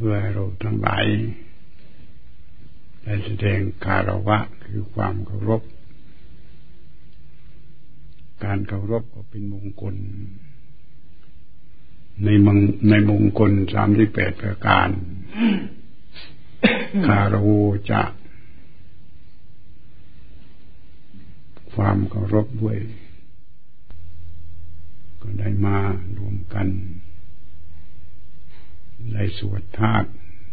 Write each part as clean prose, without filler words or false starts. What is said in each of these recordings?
พื่อให้เราทั้งหลายได้แสดงคารวะคือความเคารพการเคารพก็เป็นมงคลในมงคล38ประการคารวะจะความเคารพด้วยก็ได้มารวมกันได้สวดธาตุ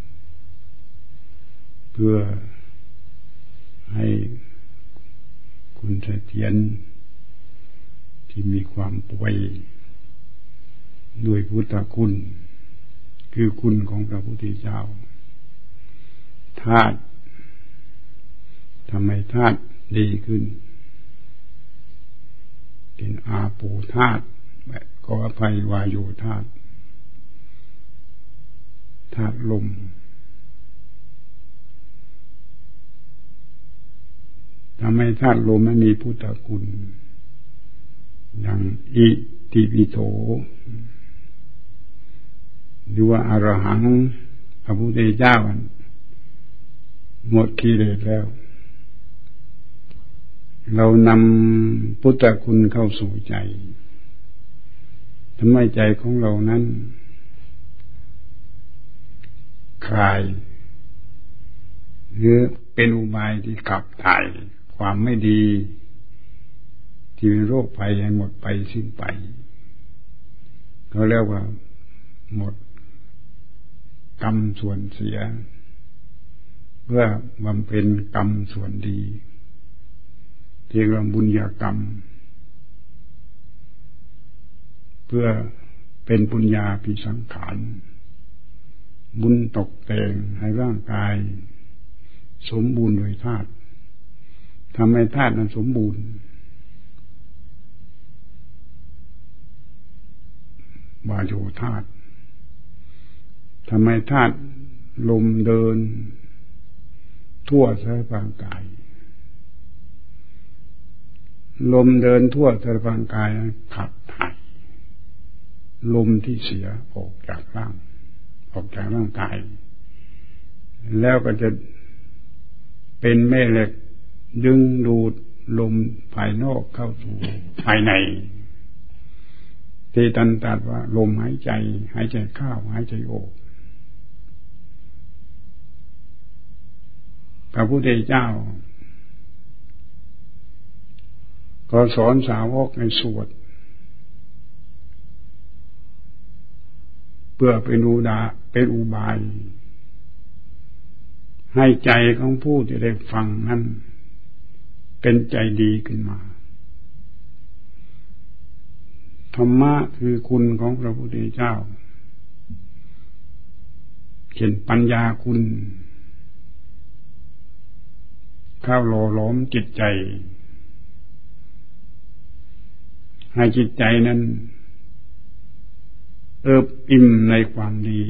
เพื่อให้คุณเสถียรที่มีความป่วยด้วยพุทธคุณคือคุณของพระพุทธเจ้าธาตุทำให้ธาตุดีขึ้นเป็นอาโปธาตุขออภัยวาโยธาตุธาตุลมทำให้ธาตุลมไม่มีพุทธคุณอย่างอิติปิโสหรือว่าอรหังพระพุทธเจ้าหมดกิเลสแล้วเรานำพุทธคุณเข้าสู่ใจทำให้ใจของเรานั้นคลายหรือเป็นอุบายที่ขับถ่ายความไม่ดีที่เป็นโรคภัยให้หมดไปสิ้นไปเขาเรียกว่าหมดกรรมส่วนเสียเพื่อบำเพ็ญกรรมส่วนดีเรียกว่าบุญญากรรมเพื่อเป็นปุญญาภิสังขารบุญตกแต่งให้ร่างกายสมบูรณ์โดยธาตุทำให้ธาตุนั้นสมบูรณ์วาโยธาตุทำให้ธาตุลมเดินทั่วสารพางกายลมเดินทั่วสารพางกายขับถ่ายลมที่เสียออกจากร่างกายแล้วก็จะเป็นแม่เหล็กดึงดูดลมภายนอกเข้าสู่ภายในที่ตันตัดว่าลมหายใจเข้าหายใจออกพระพุทธเจ้าก็สอนสาวกให้สวดเพื่อเป็นอุบายให้ใจของผู้ที่ได้ฟังนั้นเป็นใจดีขึ้นมาธรรมะคือคุณของพระพุทธเจ้าเช่นปัญญาคุณเข้าหล่อหลอมจิตใจให้จิตใจนั้นเอิบอิ่มในความดี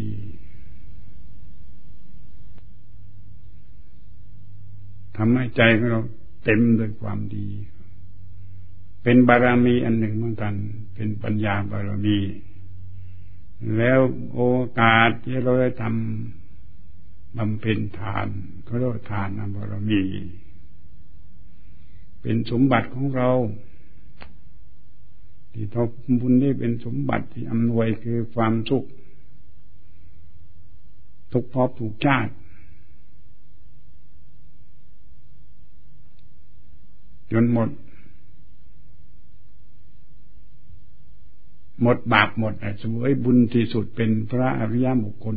ทำให้ใจของเราเต็มด้วยความดีเป็นบารมีอันหนึ่งเหมือนกันเป็นปัญญาบารมีแล้วโอกาสที่เราได้ทำบำเพ็ญทานก็เรียกว่าทานบารมีเป็นสมบัติของเราที่ทบบุญนี่เป็นสมบัติที่อำนวยคือความสุขทุกภพทุกชาติจนหมดบาปหมดเสวยบุญที่สุดเป็นพระอริยบุคคล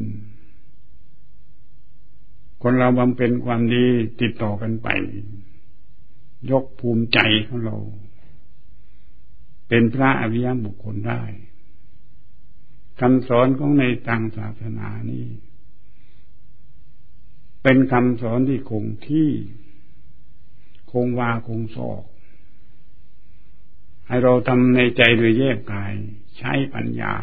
คนเราบำเพ็ญความดีติดต่อกันไปยกภูมิใจของเราเป็นพระอริยบุคคลได้คำสอนของในทางศาสนานี้เป็นคำสอนที่คงที่คงวาคงศอกให้เราทำในใจโดยแยกกายใช้ปัญญา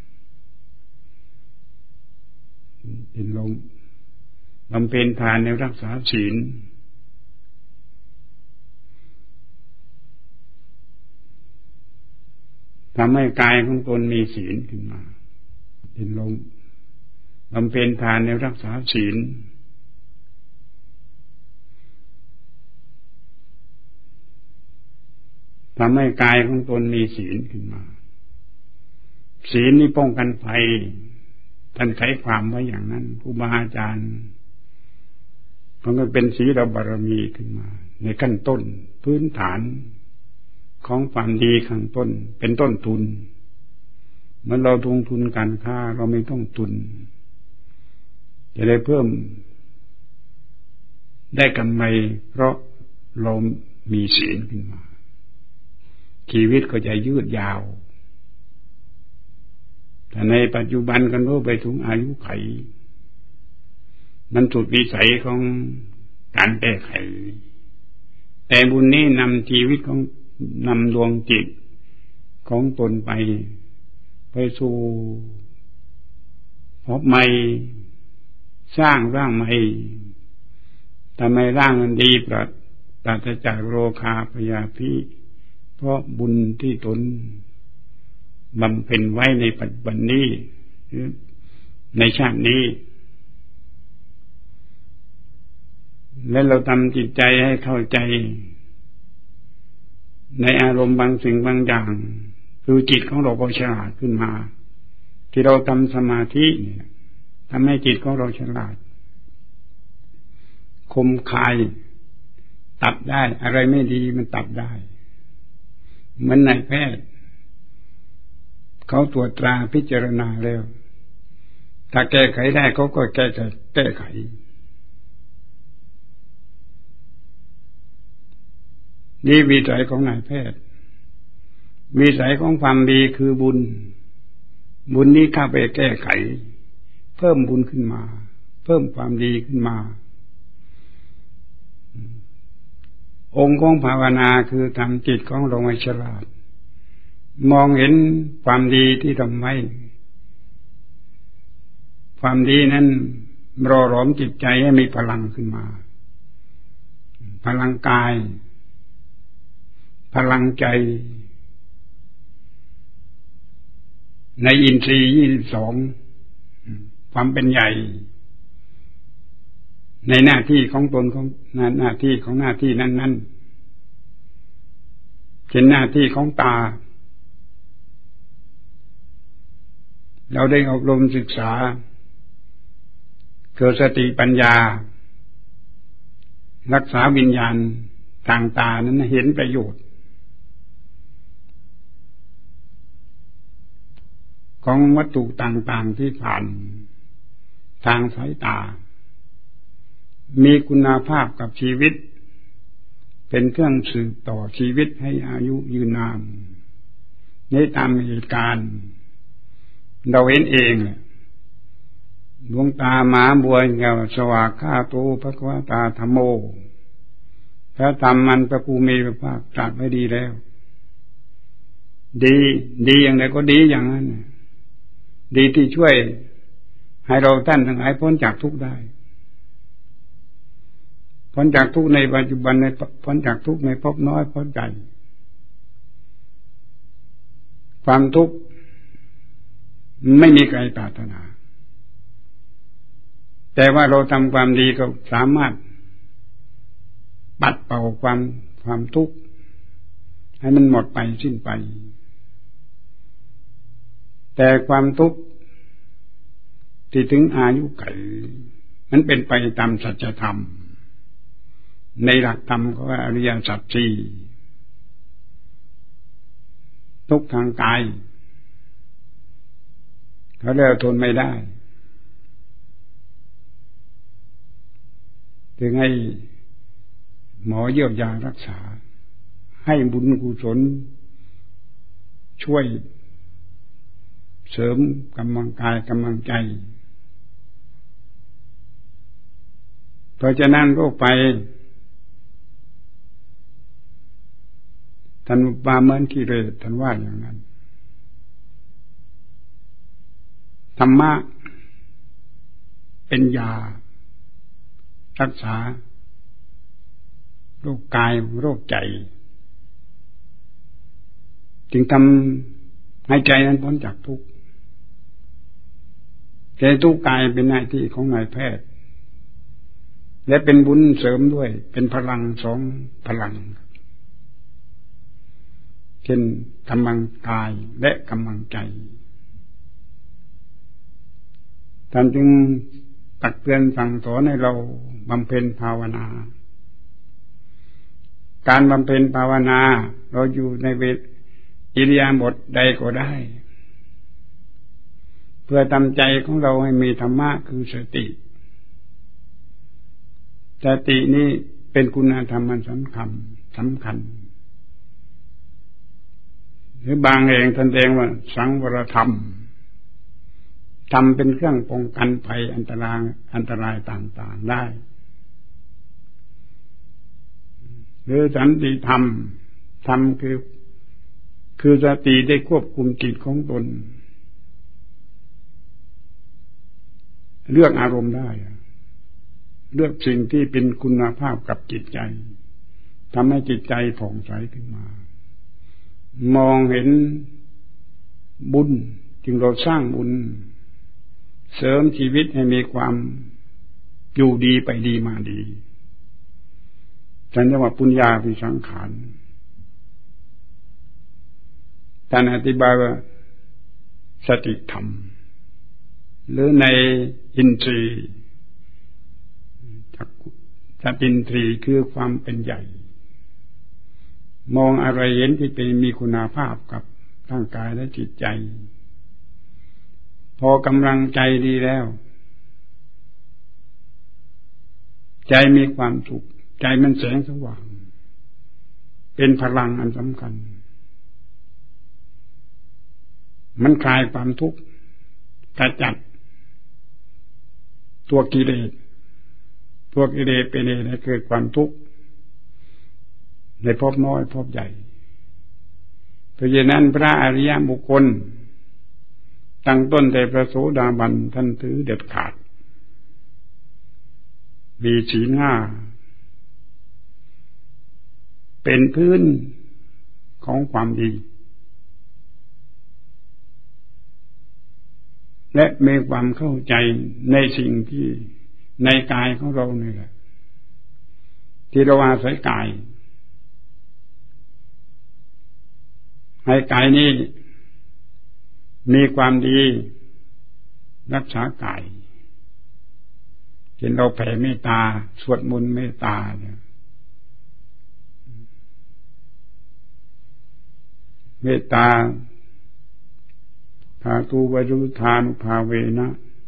เป็นลมบำเพ็ญทานในรักษาศีลทำให้กายของตนมีศีลขึ้นมาเป็นลมบำเพ็ญทานในรักษาศีลทำให้กายของตนมีศีลขึ้นมาศีลนี่ป้องกันภัยท่านไขความไว้อย่างนั้นครูบาอาจารย์มันก็เป็นศีลบารมีขึ้นมาในขั้นต้นพื้นฐานของความดีข้างต้นเป็นต้นทุนเมื่อเราลงทุนการค้าเราไม่ต้องทุนจะได้เพิ่มได้กำไรเพราะเรามีศีลขึ้นมาชีวิตก็จะยืดยาวแต่ในปัจจุบันกันรู้ไปถึงอายุไขมันสุดวิสัยของการแก้ไขแต่บุญนี้นำชีวิตของนำดวงจิตของตนไปสู่พบใหม่สร้างร่างใหม่ทำไมร่างมันดีปราศจากโรคาพยาธิเพราะบุญที่ตนบำเพ็ญไว้ในปัจจุบันนี้ในชาตินี้และเราทำจิตใจให้เข้าใจในอารมณ์บางสิ่งบางอย่างคือจิตของเราก็ฉลาดขึ้นมาที่เราทำสมาธิทำให้จิตของเราฉลาดคมคายตัดได้อะไรไม่ดีมันตัดได้เหมือนนายแพทย์เขาตรวจตราพิจารณาแล้วถ้าแก้ไขได้เขาก็แก้ไขนี่วิสัยของนายแพทย์วิสัยของความดีคือบุญนี้เข้าไปแก้ไขเพิ่มบุญขึ้นมาเพิ่มความดีขึ้นมาองค์ของภาวนาคือทำจิตของเราให้ฉลาดมองเห็นความดีที่ทำไว้ความดีนั้นรอหลอมจิตใจให้มีพลังขึ้นมาพลังกายพลังใจในอินทรีย์22ความเป็นใหญ่ในหน้าที่ของตนของหน้าที่ของหน้าที่นั้นๆเป็นหน้าที่ของตาเราได้อบรมศึกษาเกิดสติปัญญารักษาวิญญาณทางตานั้นเห็นประโยชน์ของวัตถุต่างๆที่ผ่านทางสายตามีคุณภาพกับชีวิตเป็นเครื่องสืบต่อชีวิตให้อายุยืนนานในตามเหตุการณ์เราเห็นเองดวงตามหาบัวเงาสว่างข้าโตภควตาธัมโมพระธรรมมันพระภูมิพระภาคตรัสไว้ดีแล้วดีอย่างไรก็ดีอย่างนั้นดีที่ช่วยให้เราท่านทั้งหลายพ้นจากทุกข์ได้พ้นจากทุกข์ในปัจจุบันในพ้นจากทุกข์ในภพน้อยพ้นใจความทุกข์ไม่มีใครปรารถนาแต่ว่าเราทำความดีก็สามารถปัดเป่าความทุกข์ให้มันหมดไปสิ้นไปแต่ความทุกข์ที่ถึงอายุไขมันเป็นไปตามสัจธรรมในหลักธรรมก็ว่าอริยสัจสี่ทุกข์ทางกายเขาเรียกทนไม่ได้ถึงให้หมอเยียวยารักษาให้บุญกุศลช่วยเสริมกำลังกายกำลังใจเพราะฉะนั้นโรคไปท่านปาเหมือนกิเลสท่านว่าอย่างนั้นธรรมะเป็นยารักษาโรคกายโรคใจจึงทำให้ใจนั้นพ้นจากทุกข์แต่ทุกกายเป็นหน้าที่ของนายแพทย์และเป็นบุญเสริมด้วยเป็นพลังสองพลังเช่นกำลังกายและกำลังใจท่านจึงตักเตือนสั่งสอนให้เราบำเพ็ญภาวนาการบำเพ็ญภาวนาเราอยู่ในอิริยาบถใดก็ได้เพื่อทำใจของเราให้มีธรรมะคือสตินี้เป็นคุณธรรมสำคัญหรือบางแห่งท่านเรียกว่าสังวรธรรมเป็นเครื่องป้องกันภัยอันตรายต่างๆได้หรือสันติธรรมคือสติได้ควบคุมจิตของตนเลือกอารมณ์ได้เลือกสิ่งที่เป็นคุณภาพกับจิตใจทำให้จิตใจผ่องใสขึ้นมามองเห็นบุญจึงเราสร้างบุญเสริมชีวิตให้มีความอยู่ดีไปดีมาดีฉันเรียกว่าปุญญาภิสังขารท่านอธิบายว่าสติธรรมหรือในอินทรีย์สติอินทรีย์คือความเป็นใหญ่มองอะไรเห็นที่เป็นมีคุณภาพกับร่างกายและจิตใจพอกำลังใจดีแล้วใจมีความสุขใจมันแสงสว่างเป็นพลังอันสำคัญมันคลายความทุกข์กระจัดตัวกิเลสเป็นเหตุให้เกิดความทุกข์ในภพน้อยภพใหญ่เพราะฉะนั้นพระอริยบุคคลตั้งต้นแต่พระโสดาบันท่านถือเด็ดขาดมีศีล 5เป็นพื้นของความดีและมีความเข้าใจในสิ่งที่ในกายของเราเนี่ยแหละที่เราอาศัยกายให้กายนี้มีความดีรักษากายเช่นเราแผ่เมตตาสวดมนต์เมตตาเนี่ยเมตตาธาตุวรุธานุภาเวนะ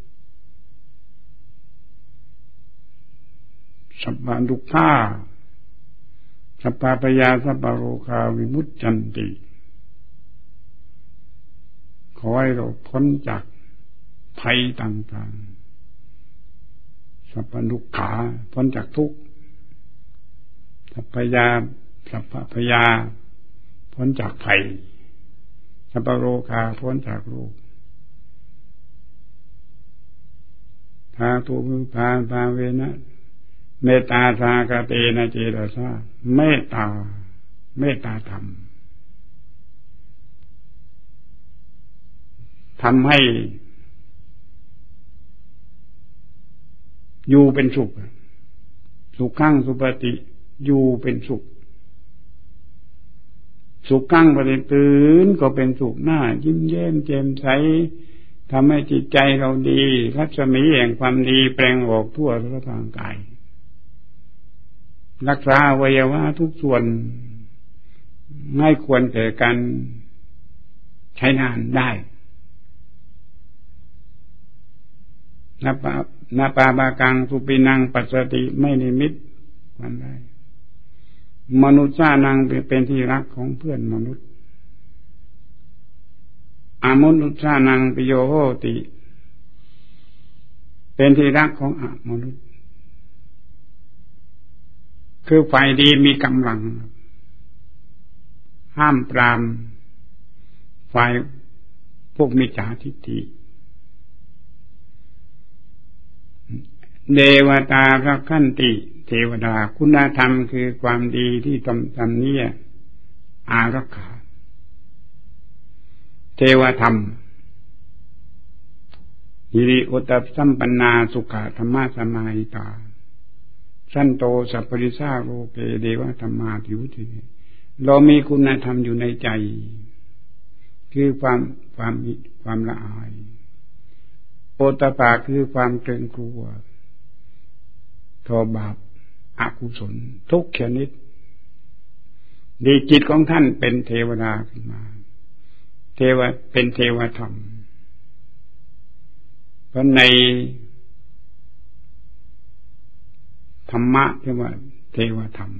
สัพพะทุกขาสัพพะพยาสัพพะโรคาวิมุตจันติขอให้เราพ้นจากภัยต่างๆสัพพะทุกขาพ้นจากทุกข์สัพพะพยาพ้นจากภัยสัพพะโรคาพ้นจากโรคธาตุวิภาภาเวนะเมตตาสากเตนะเจตสาเมตตาธรรมทำให้อยู่เป็นสุขสุขขังสุปฏิอยู่เป็นสุขสุขขังปฏิตื่นก็เป็นสุขหน้ายิ้มแย้มแจ่มใสทำให้จิตใจเราดีรัศมีแห่งความดีแปลงออกทั่วร่างกายรักษาอวัยวะทุกส่วนไม่ควรแก่การใช้งานได้นาปาบากังสุปินังปัสสติไม่นิมิตวันได้มนุษย์ชานังเป็นที่รักของเพื่อนมนุษย์อมนุษย์ชานังปิโยโหติเป็นที่รักของอมนุษย์คือฝ่ายดีมีกำลังห้ามปรามฝ่ายพวกมิจฉาทิฏฐิเดวตาพระขันติเทวดาคุณธรรมคือความดีที่ทำนี้อารักขาเทวธรรมหิริโอตตัปสัมปันนาสุขธรรมะสมาหิตาสันโตสัพพริสาโลเกเดวะธรรมาทิวุติเรามีคุณธรรมอยู่ในใจคือความละอายโอตตัปปะคือความเกรงกลัวต่อบาปอกุศลทุกชนิดดีจิตของท่านเป็นเทวดาขึ้นมาเป็นเทวธรรมเพราะในธรรมะที่ว่าเทวธรรม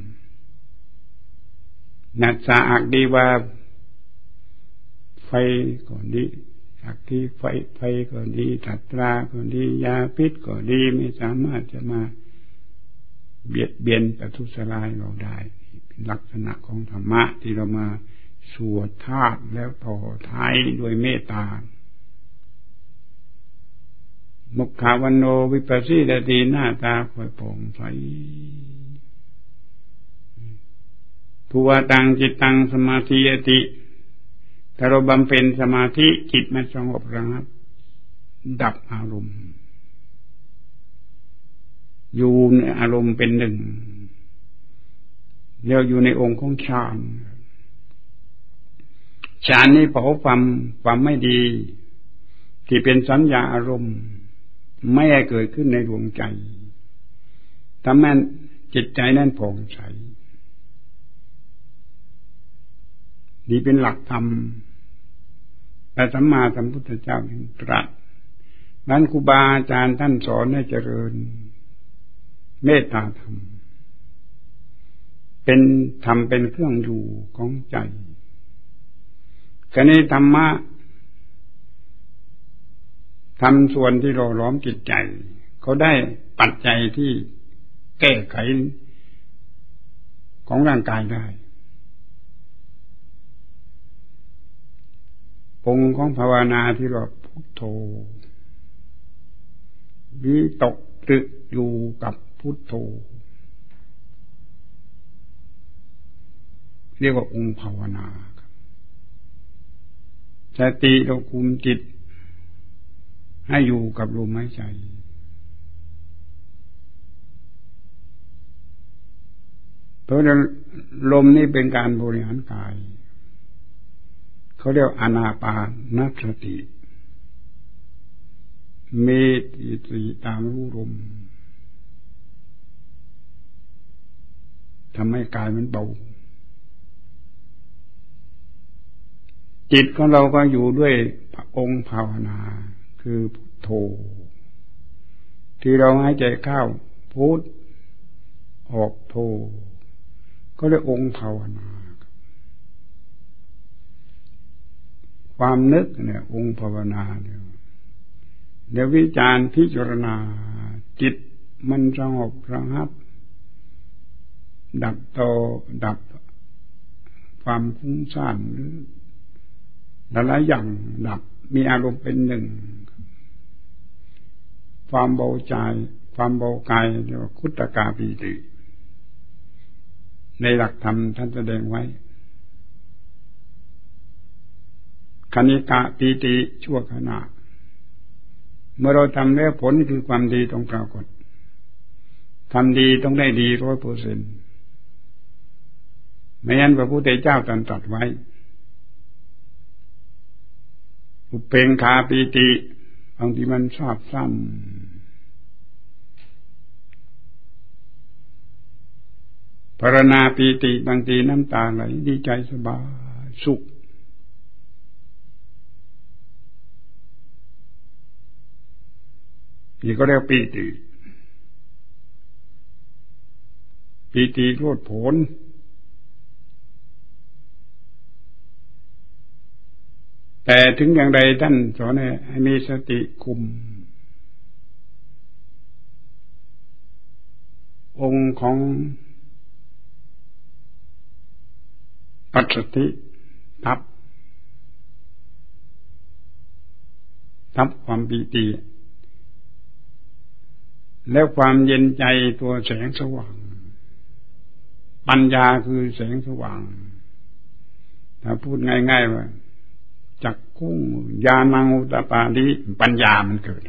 นัสสะอักดีว่าไฟก็ดีอักทีไฟก็ดีตัตราก็ดียาพิษก็ดีไม่สามารถจะมาเบียดเบียนประทุษร้ายเราได้เป็นลักษณะของธรรมะที่เรามาสวดธาตุแล้วต่อท้ายด้วยเมตตามุขาวโนวิปัสสิตติหน้าตาค่อยผ่องใสภูวตังจิตตังสมาธิยติถ้าเราบำเพ็ญสมาธิจิตมันสงบระงับดับอารมณ์อยู่ในอารมณ์เป็นหนึ่งแล้วอยู่ในองค์ของฌานนี้เผาความไม่ดีที่เป็นสัญญาอารมณ์ไม่ให้เกิดขึ้นในดวงใจทำให้จิตใจนั้นผ่องใสนี่เป็นหลักธรรมพระสัมมาสัมพุทธเจ้าตรัสนั้นครูบาอาจารย์ท่านสอนให้เจริญเมตตาธรรมเป็นธรรมเป็นเครื่องอยู่ของใจกรณีธรรมะทำส่วนที่เราล้อมจิตใจเขาได้ปัจจัยที่แก้ไขของร่างกายได้องค์ของภาวนาที่เราพุทโธวิตกตรึกอยู่กับพุทโธเรียกว่าองค์ภาวนาสติเราคุมจิตให้อยู่กับลมหายใจเพราะลมนี่เป็นการบริหารกายเขาเรียกอานาปานสติมีสติตามรู้ลมทำให้กายมันเบาจิตของเราก็อยู่ด้วยองค์ภาวนาคือพุทโธที่เราหายใจเข้าพุทออกโธก็เรียกองค์ภาวนาความนึกเนี่ยองค์ภาวนาเนี่ยเดี๋ยววิจารณ์พิจารณาจิตมันสงบระงับดับความฟุ้งซ่านหรือหลายอย่างดับมีอารมณ์เป็นหนึ่งความเบาใจความเบากายเรียกว่าคุตตกาปีติในหลักธรรมท่านแสดงไว้คณิกะปีติชั่วขณะเมื่อเราทำแล้วผลคือความดีต้องปรากฏทำดีต้องได้ดี 100%ไม่งั้นพระพุทธเจ้าตรัสไว้อุเปงคาปีติบางทีมันชอบซ้ำภารณาปีติบางทีน้ำตาไหลดีใจสบายสุขนี่ก็เรียกปีติโลดโผนแต่ถึงอย่างใดท่านสอนให้มีสติคุมองค์ของปัสสติทับความปีติแล้วความเย็นใจตัวแสงสว่างปัญญาคือแสงสว่างถ้าพูดง่ายๆว่าจักขุญาณังอุตตปาดิปัญญามันเกิด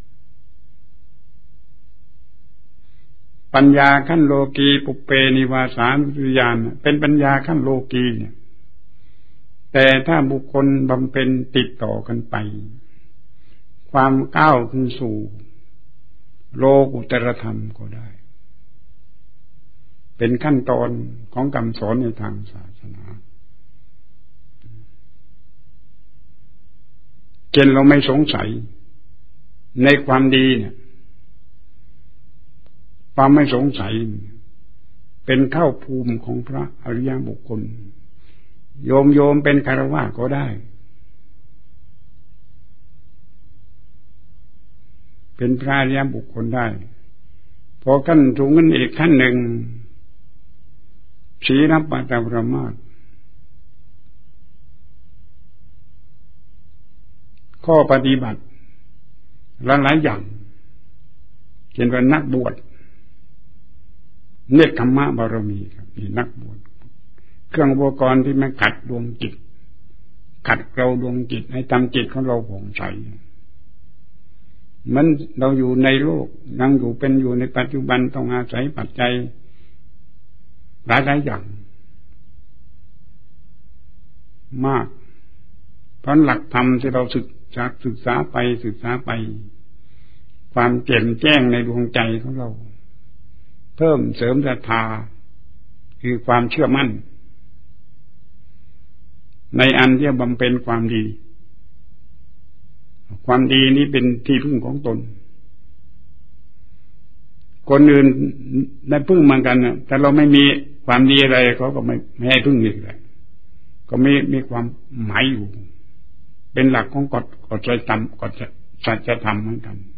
ปัญญาขั้นโลกีปุปเปนิวาสานุสติญาณเป็นปัญญาขั้นโลกีเนี่ยแต่ถ้าบุคคลบำเพ็ญติดต่อกันไปความก้าวขึ้นสู่โลกุตตรธรรมก็ได้เป็นขั้นตอนของคำสอนในทางศาสนาเช่นเราไม่สงสัยในความดีเนี่ยความไม่สงสัยเป็นเข้าภูมิของพระอริยบุคคลโยมเป็นคฤหัสถ์ก็ได้เป็นพระอริยบุคคลได้พอขั้นสูงขึ้นอีกขั้นหนึ่งศีลปฏิปมาสข้อปฏิบัติหลายอย่างเช่นว่านักบวชเนกขมมะบารมีครับนี่นักบวชเครื่องอุปกรณ์ที่มาขัดดวงจิตขัดเกลาดวงจิตให้ทำจิตของเราผ่องใสมันเราอยู่ในโลกยังอยู่ในปัจจุบันต้องอาศัยปัจจัยหลายอย่างมากเพราะหลักธรรมที่เราศึกษาไปความแจ่มแจ้งในดวงใจของเราเพิ่มเสริมศรัทธาคือความเชื่อมั่นในอันที่บำเพ็ญความดีนี้เป็นที่พึ่งของตนคนอื่นได้พึ่งเหมือนกันนะแต่เราไม่มีความดีอะไรเขาก็ไม่ให้พึ่งอีกเลยก็มีความหมายอยู่เป็นหลักของกฎใจธรรมกฎสัจธรรมเหมือนกัน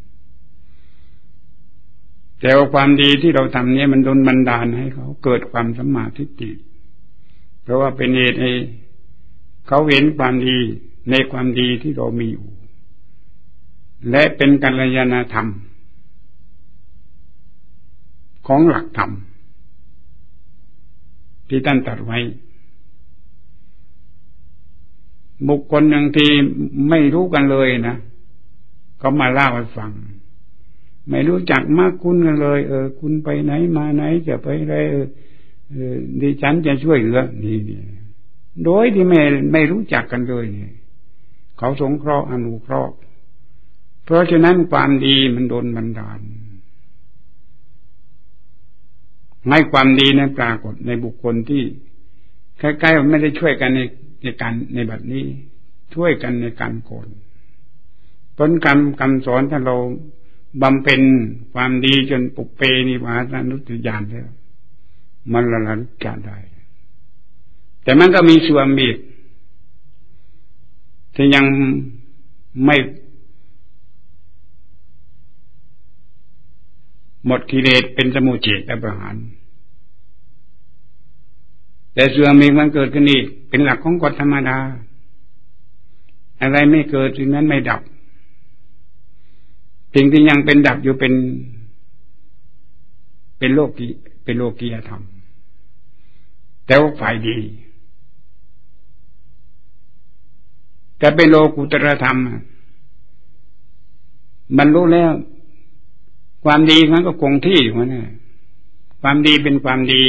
แต่ว่าความดีที่เราทำนี้มันโดนบันดาลให้เขาเกิดความสัมมาทิฏฐิเพราะว่าเป็นเหตุให้เขาเห็นความดีในความดีที่เรามีอยู่และเป็นกัลยาณธรรมของหลักธรรมที่ท่านตรัสไว้บุคคลอย่างที่ไม่รู้กันเลยนะก็มาเล่าให้ฟังไม่รู้จักมากคุณกันเลยคุณไปไหนมาไหนจะไปอะไรดิฉันจะช่วยเหลือนี่โดยที่ไม่รู้จักกันเลยเนี่ยเขาสงเคราะห์อนุเคราะห์เพราะฉะนั้นความดีมันโดนบันดาลให้ความดีนั้นปรากฏในบุคคลที่ใกล้ๆไม่ได้ช่วยกันในการในแบบนี้ช่วยกันในการโกนผลคำสอนถ้าเราบำเพ็ญความดีจนปุเพนิวาสานุสติญาณแล้วมันละลึกได้แต่มันก็มีส่วนอีกที่ยังไม่หมดกิเลสเป็นสมุจเฉทประหารแต่ส่วนอีกมันเกิดขึ้นอีกเป็นหลักของกฎธรรมดาอะไรไม่เกิดสิ่งนั้นไม่ดับสิ่งที่ยังเป็นดับอยู่เป็นโลกียธรรมแต่ว่าฝ่ายดีแต่เป็นโลกุตตรธรรมมันรู้แล้วความดีมันก็คงที่อยู่นะความดีเป็นความดี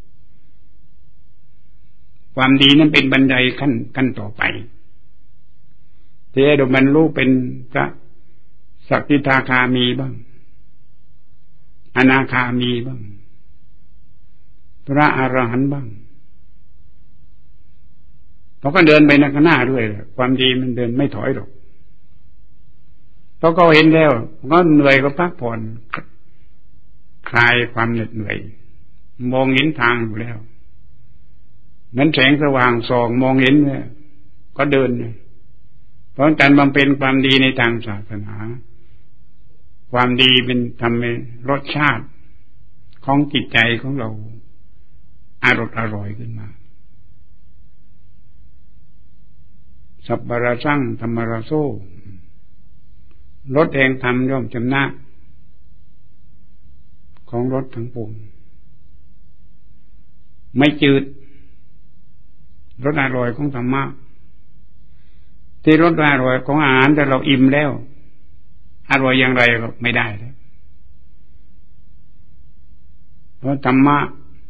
นั้นเป็นบันไดขั้นต่อไปที่ให้เราบรรลุเป็นพระสักกิทาคามีบ้างอนาคามีบ้างพระอรหันต์บ้างเขาก็เดินไปข้างหน้าด้วยความดีมันเดินไม่ถอยหรอกเพราะเขาเห็นแล้วก็เหนื่อยก็พักผ่อนคลายความเหน็ดเหนื่อยมองเห็นทางอยู่แล้วนั้นแสงสว่างส่องมองเห็นเนี่ยก็เดินเพราะการบำเพ็ญความดีในทางศาสนาความดีเป็นทำให้รสชาติของจิตใจของเราอร่อยขึ้นมาสัพพะสังธรรมรโสรสแห่งธรรมย่อมชนะของรสทั้งปวงไม่จืดรสอร่อยของธรรมะที่รสอร่อยของอาหารแต่เราอิ่มแล้วอร่อยอย่างไรก็ไม่ได้แล้วเพราะธรรมะ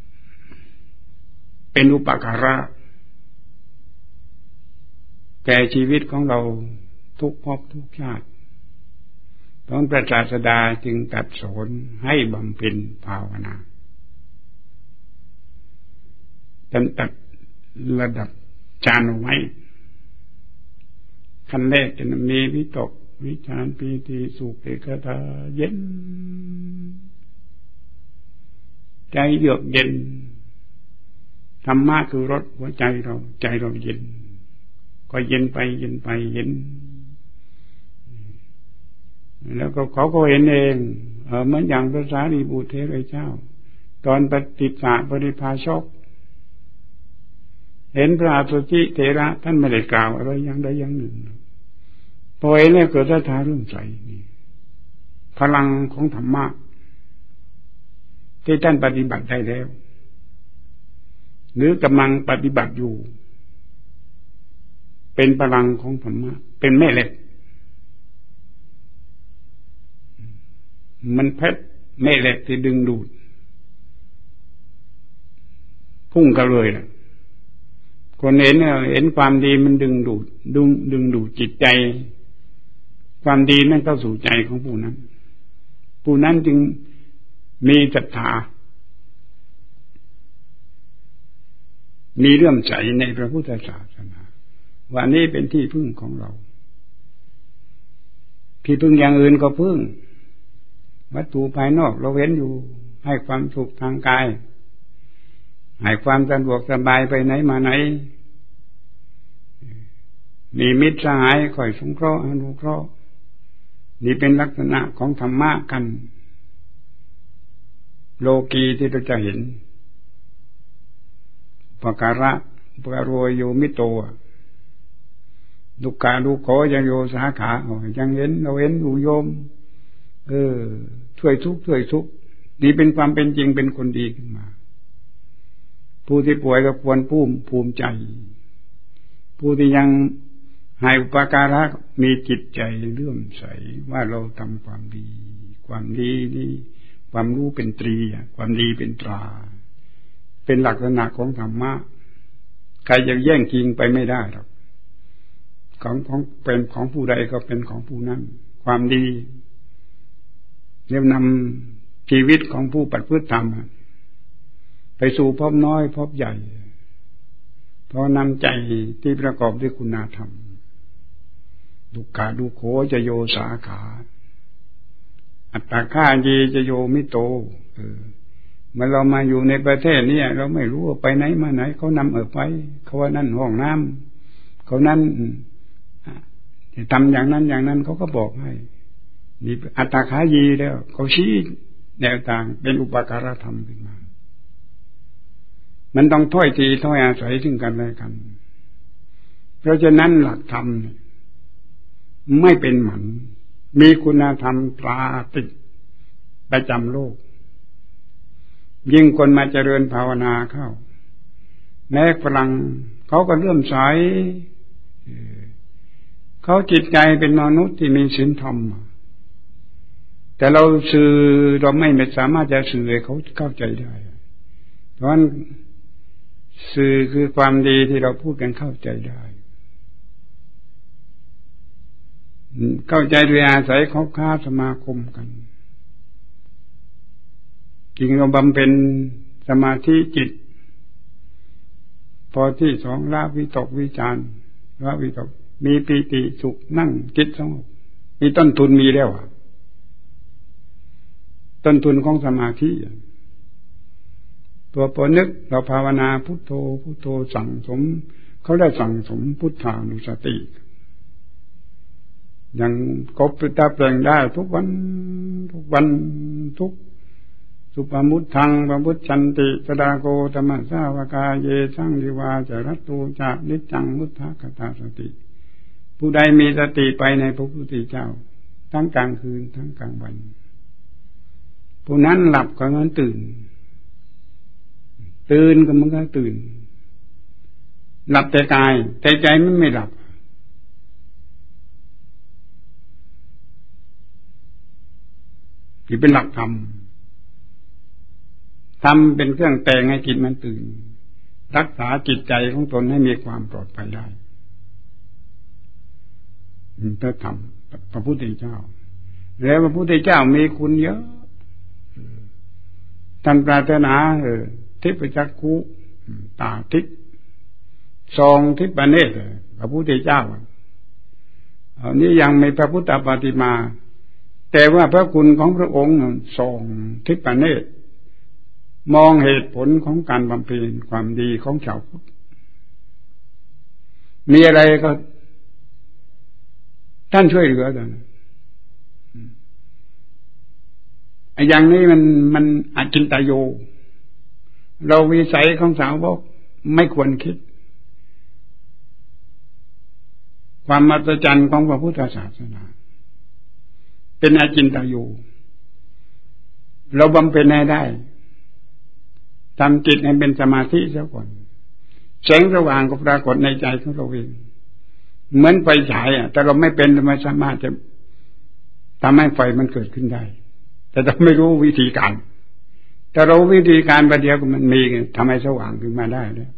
เป็นอุปการะแก่ชีวิตของเราทุกภพทุกชาติพระศาสดาจึงตรัสสอนให้บำเพ็ญภาวนาจนตัดระดับฌานเอาไว้ขั้นแรกจะมีวิตกวิจารปีติสุขเอกตาเย็นใจเยือกเย็นธรรมะคือรสหัวใจเราใจเราเย็นก็เย็นไปเย็นไปเย็นแล้วก็เขาก็เห็นเองเหมือนอย่างพระสารีบุตรเถระเจ้าตอนปฏิจจปริภาชกเห็นพระอสุจิเถระท่านไม่ได้กล่าวอะไรอย่างใดอย่างหนึ่งพอเห็นแล้วเกิดศรัทธาเริ่มใสนี่พลังของธรรมะที่ท่านปฏิบัติได้แล้วหรือกำลังปฏิบัติอยู่เป็นพลังของธรรมะเป็นแม่เหล็กมันเพชรแม่เหล็กที่ดึงดูดพุ่งกันเลยนะคนเห็นความดีมันดึงดูดจิตใจความดีนั่นเข้าสู่ใจของผู้นั้นจึงมีศรัทธามีเลื่อมใสในพระพุทธศาสนาว่านี้เป็นที่พึ่งของเราที่พึ่งอย่างอื่นก็พึ่งวัตถุภายนอกเราเห็นอยู่ให้ความสุขทางกายให้ความสะดวกสบายไปไหนมาไหนมีมิตรสหายคอยสงเคราะห์อนุเคราะห์นี่เป็นลักษณะของธรรมะกันโลกีที่เราจะเห็นปการะปการโรยโยมิโตดุกาดุโขยังโยสาขายังเห็นเราเห็นอยู่โยมช่วยทุกข์นี่เป็นความเป็นจริงเป็นคนดีขึ้นมาผู้ที่ป่วยก็ควรภูมิใจผู้ที่ยังให้อุปการะมีจิตใจเลื่อมใสว่าเราทำความดีนี่ความรู้เป็นตรีความดีเป็นตราเป็นลักษณะของธรรมะใครจะแย่งชิงไปไม่ได้หรอกของเป็นของผู้ใดก็เป็นของผู้นั้นความดีเรียกนำชีวิตของผู้ปฏิบัติธรรมไปสู่ภพน้อยภพใหญ่เพราะนำใจที่ประกอบด้วยคุณธรรมดุขาดุโขจะโยสาขาอัตตาฆายีจะโยมิโตเมื่อเรามาอยู่ในประเทศนี้เราไม่รู้ว่าไปไหนมาไหนเขานำไปเขาว่านั่นห้องน้ำเขานั่นทำอย่างนั้นเขาก็บอกให้นี่อัตตาฆายีแล้วเขาชี้แนวทางเป็นอุปการะธรรมขึ้นมามันต้องถ้อยทีถ้อยอาศัยซึ่งกันและกันเพราะฉะนั้นหลักธรรมไม่เป็นหมันมีคุณธรรมตราติดประจำโลกยิ่งคนมาเจริญภาวนาเข้าแม้ฝรั่งเขาก็เลื่อมใสเขาจิตใจเป็นมนุษย์ที่มีศีลธรรมแต่เราไม่สามารถจะสื่อให้เขาเข้าใจได้เพราะฉะนั้นสื่อคือความดีที่เราพูดกันเข้าใจได้เข้าใจโดยอาศัยเขาค้าสมาคมกันจริงเราบำเพ็ญสมาธิจิตพอที่สองละวิตกวิจารละวิตกมีปีติสุขนั่งจิตสงบมีต้นทุนมีแล้วต้นทุนของสมาธิตัวพอนึกเราภาวนาพุทโธสั่งสมเขาได้สั่งสมพุทธานุสติอย่างกบตาแปลงได้ทุกวันทุกสุปมุตทังปมุตชันติสดาโกธรรมสาวกาเยสังดิวาจรัตตูจานิจังมุทธคตาสติผู้ใดมีสติไปในพระพุทธเจ้าทั้งกลางคืนทั้งกลางวันผู้นั้นหลับก็เหมือนตื่นก็เหมือนกับตื่นหลับแต่กายแต่ใจมันไม่หลับที่เป็นหลักธรรมธรรมเป็นเครื่องแต่งให้จิตมันตื่นรักษาจิตใจของตนให้มีความปลอดภัยได้พระธรรมพระพุทธเจ้าแล้วพระพุทธเจ้ามีคุณเยอะท่านปรารถนาทิพจักขุตาทิพย์ทรงทิพเนตรพระพุทธเจ้าอันนี้ยังไม่พระพุทธปฏิมาแต่ว่าพระคุณของพระองค์ทรงทิพเนตรมองเหตุผลของการบำเพ็ญความดีของชาวพุทธมีอะไรก็ท่านช่วยเหลือกันอย่างนี้มันอจินตโยเราวิสัยของสาวกไม่ควรคิดความมหัศจรรย์ของพระพุทธศาสนาเป็นอจินตโยเราบำเพ็ญให้ได้ทำจิตให้เป็นสมาธิเสียก่อนแสงสว่างก็ปรากฏในใจของเราเองเหมือนไฟฉายแต่เราไม่เป็นไม่สามารถจะทำให้ไฟมันเกิดขึ้นได้แต่เราไม่รู้วิธีการแต่เราวิธีการประเดี๋ยวมันมีทำให้สว่างขึ้นมาได้เลย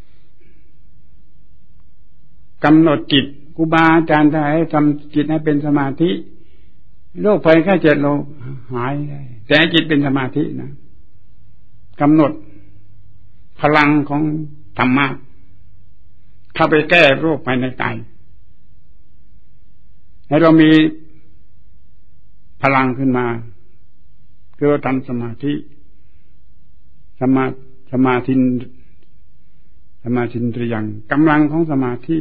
กำหนดจิตครูบาอาจารย์ให้ทำจิตให้เป็นสมาธิโรคภัยไข้เจ็บเราหายได้แต่จิตเป็นสมาธินะกำหนดพลังของธรรมะเข้าไปแก้โรคภายในใจให้เรามีพลังขึ้นมาคือเราทำสมาธิสมาธิตรียังกำลังของสมาธิ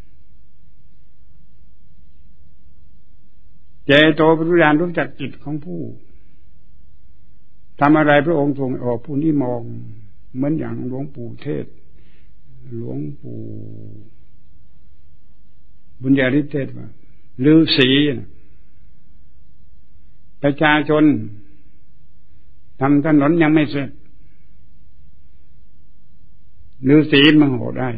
เจโตปริญาณรู้จักจิตของผู้ทำอะไรพระองค์ทรงออกผู้นี้มองเหมือนอย่างหลวงปู่เทศหลวงปู่บุญญาฤทธิเทศว่าฤาษีประชาชนทำถนนยังไม่เสร็จฤาษีมาโหได้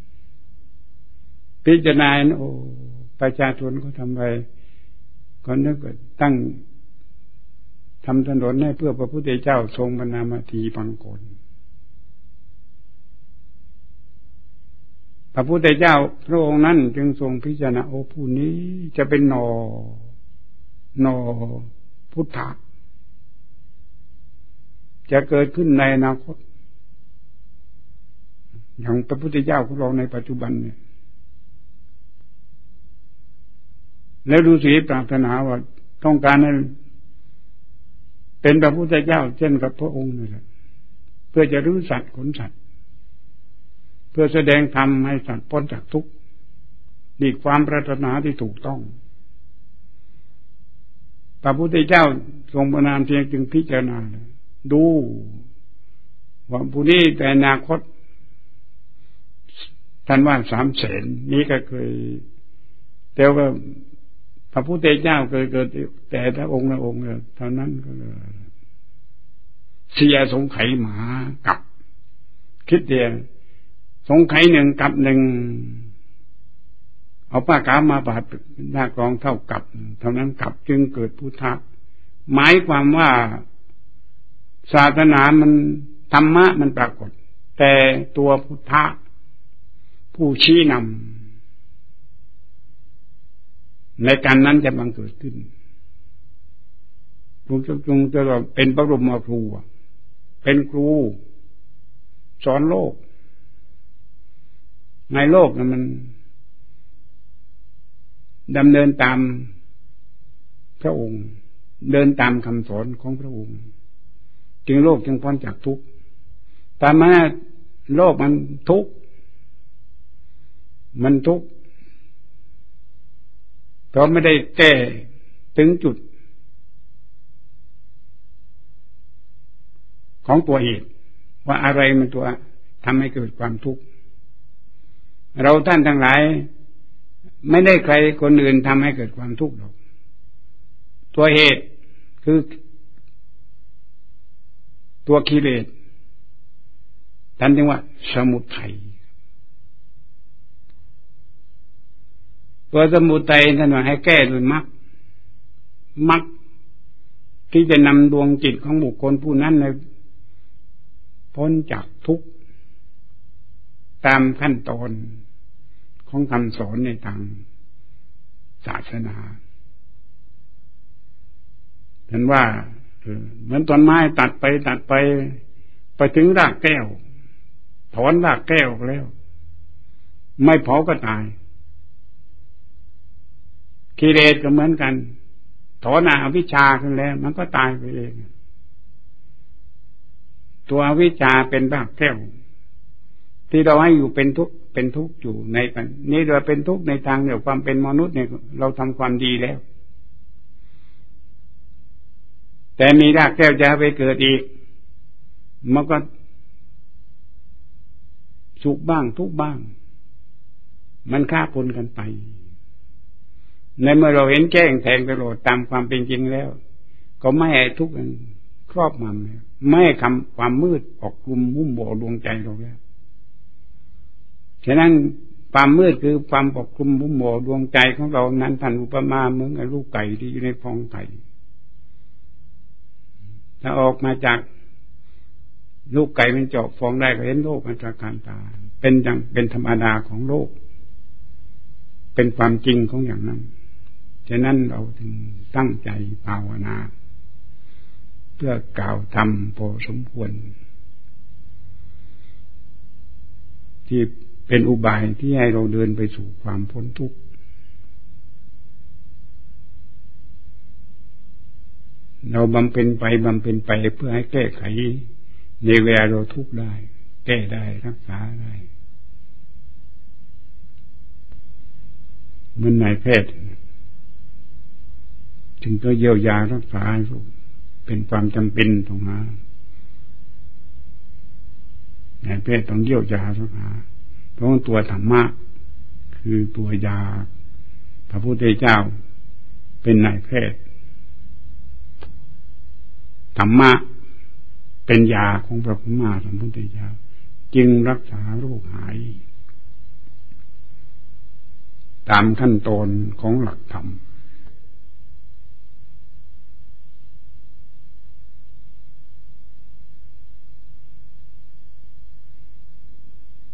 พิจารณาโอ้ประชาชนเขาทำอะไรก่อนนึกว่าตั้งทำถนนให้เพื่อพระพุทธเจ้าทรงบรรณามาทีพังกลพระพุทธเจ้าพระองค์นั้นจึงทรงพิจารณาโอ้ผู้นี้จะเป็นนอพุทธะจะเกิดขึ้นในอนาคตอย่างพระพุทธเจ้าของเราในปัจจุบันเนี่ยแล้วฤาษีปรารถนาว่าต้องการให้เป็นพระพุทธเจ้าเช่นกับพระองค์นี่แหละเพื่อจะรู้สัตว์ขนสัตว์เพื่อแสดงธรรมให้สัตว์พ้นจากทุกข์นี่ความปรารถนาที่ถูกต้องพระพุทธเจ้าทรงประนามเพียงจึงพิจารณาดูว่าผู้นี้แต่อนาคตท่านว่า300,000นี้ก็เคยแต่ว่าพระพุทธเจ้าเคยเกิดแต่ละองค์ละองค์เท่านั้นก็เลยเสียสงไขหมากับคิดเดียวสงไข1กับ1เอาผ้ากามาบาดหน้ากองเท่ากับเท่านั้นกับจึงเกิดพุทธะหมายความว่าศาสนามันธรรมะมันปรากฏแต่ตัวพุทธะผู้ชี้นำในการนั้นจะบังเกิดขึ้นพระเจ้าทรงจะเป็นพระบรมครูเป็นครูสอนโลกในโลกมันดำเนินตามพระองค์เดินตามคำสอนของพระองค์จึงโลกจึงพ้นจากทุกข์แต่มาโลกมันทุกข์เพราะไม่ได้แก้ถึงจุดของตัวเหตุว่าอะไรมันตัวทำให้เกิดความทุกข์เราท่านทั้งหลายไม่ได้ใครคนอื่นทำให้เกิดความทุกข์หรอกตัวเหตุคือตัวกิเลสท่านจึงว่าสมุทัยตัวสมุทัยท่านว่าให้แก้ด้วยมรรคที่จะนำดวงจิตของบุคคลผู้นั้นให้พ้นจากทุกข์ตามขั้นตอนของคำสอนในทางศาสนาเห็นว่าเหมือนต้นไม้ตัดไปไปถึงรากแก้วถอนรากแก้วแล้วไม่เผาก็ตายกิเลสก็เหมือนกันถอนอวิชชาขึ้นแล้วมันก็ตายไปเองตัวอวิชชาเป็นรากแก้วที่เราให้อยู่เป็นทุกข์อยู่ในกันนี่เราเป็นทุกข์ในทางเดียวความเป็นมนุษย์เนี่ยเราทำความดีแล้วแต่มีรากแก้วจะไปเกิดอีกมันก็สุขบ้างทุกข์บ้างมันฆ่าปนกันไปในเมื่อเราเห็นแจ้งแทงตลอดตามความเป็นจริงแล้วก็ไม่ให้ทุกข์ครอบงำไม่ให้ความมืดปกคลุมหุ้มห่อดวงใจเราแล้วฉะนั้นความมืดคือความปกคลุมหุ้มห่อดวงใจของเรานั้นท่านอุปมาเหมือนกับลูกไก่ที่อยู่ในฟองไข่ถ้าออกมาจากลูกไก่มันเจาะฟองได้ก็เห็นโลกมันตระการตาเป็นธรรมดาของโลกเป็นความจริงของอย่างนั้นฉะนั้นเราถึงตั้งใจภาวนาเพื่อกล่าวธรรมพอสมควรที่เป็นอุบายที่ให้เราเดินไปสู่ความพ้นทุกข์เราบำเพ็ญไปเพื่อให้แก้ไขในเวลาเราทุกข์ได้แก้ได้รักษาได้เหมือนนายแพทย์จึงต้องเยียวยารักษาเป็นความจำเป็นต้องหานายแพทย์ต้องเยียวยารักษาเพราะตัวธรรมะคือตัวยาพระพุทธเจ้าเป็นนายแพทย์ธรรมะเป็นยาของพระพุทธเจ้าจึงรักษาโรคหายตามขั้นตอนของหลักธรรม